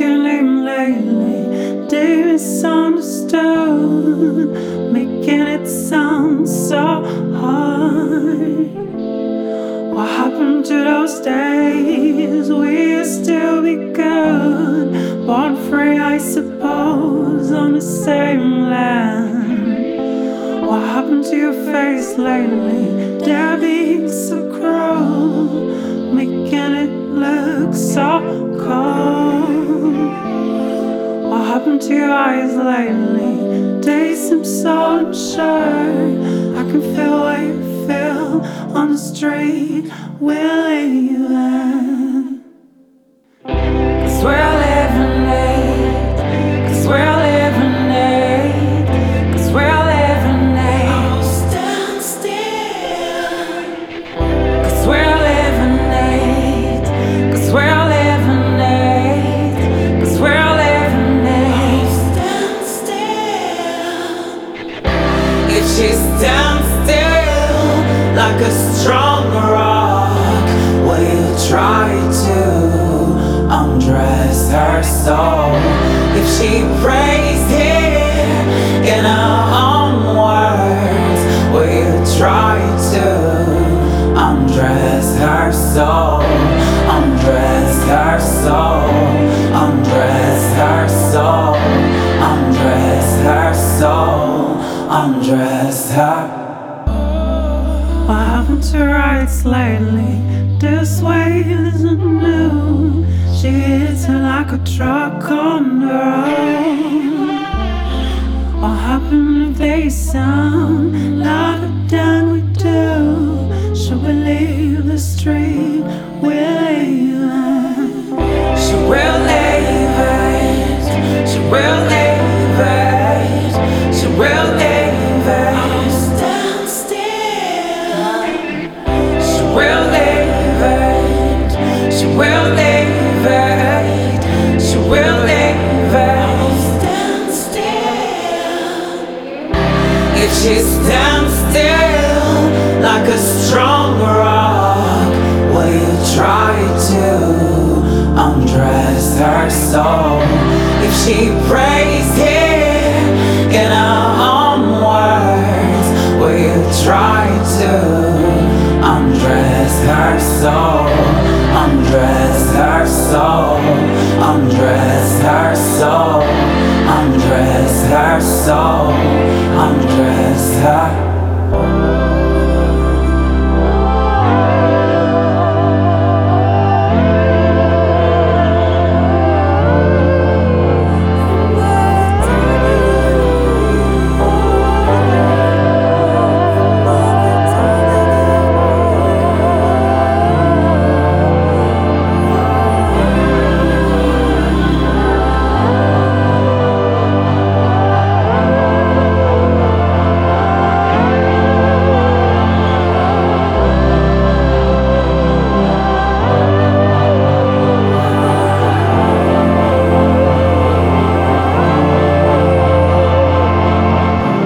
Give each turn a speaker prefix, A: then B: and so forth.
A: your name lately? Deep misunderstood, making it sound so hard. What happened to those days? We used to be good, born free, I suppose, on the same land. What happened to your face lately? There being so cruel, making it look so cold. What happened to your eyes lately? They seem so unsure. I can feel what you feel on the street. We're leaving, 'cause we're living it, 'cause we're living it, 'cause we're living it. Oh, stand still, 'cause we're living it, 'cause we're living it, 'cause we're living it. Oh, stand still. If she stands still like a strong rock, will you try to undress her soul? If she prays here in her own words, will you try to undress her soul? Undress her soul, undress her soul, undress her soul, undress her. What happened to rights lately? This way isn't new. She hits it like a truck on the road. What happened if they sound louder than we do? Should we leave the street? We're leaving. She will leave it. She will leave it. She will leave it. Oh, stand still. She will leave it. She will leave it. She will leave it. Oh, stand still. If she stands still like a strong rock, will you try to undress her soul? If she prays here in her own words, will you try to undress her soul? Undress her soul, undress her soul, undress her soul, undress her